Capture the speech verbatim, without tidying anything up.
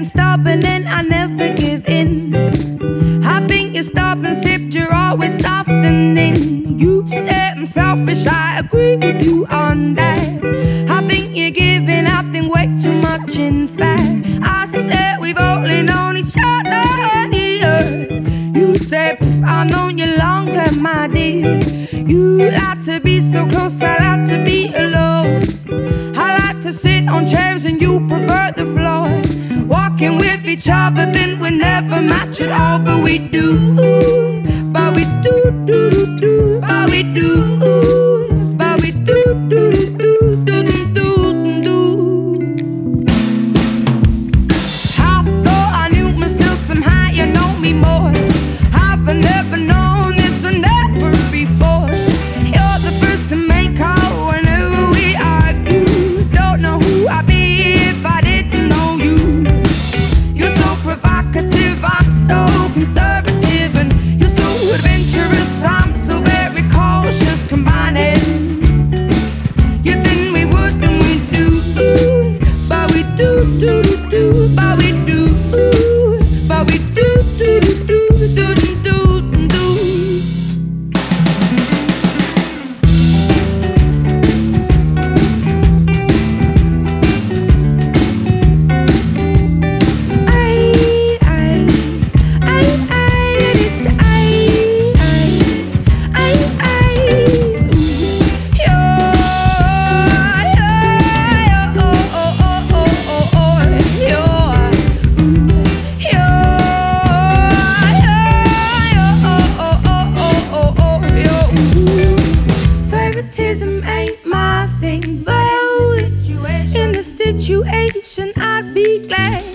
stubborn and I never give in. I think you're stubborn, sipped, you're always softening. You say I'm selfish, I agree with you on that. I think you're giving, I think way too much in fact. I said we've only known each other a year. You said I've known you longer, my dear. You like to be so close, I like to be alone. I like to sit on chairs and you prefer the floor. Walking with each other, then we never match at all. But we do, but we do, do, do, do, but we do, but we do, do, do, do, do, do, do. I thought I knew myself, somehow you know me more. I've never known this and never before. You're the first to make call whenever we argue. Don't know who I'd be if I didn't know you. You're so provocative, I'm so conservative, and you're so adventurous, I'm so very cautious. Combining, you think we would and we do, but we do, do, do, do, but we do, but we do, do, do, do, do, do, do, do. Favoritism ain't my thing, but in the situation I'd be glad.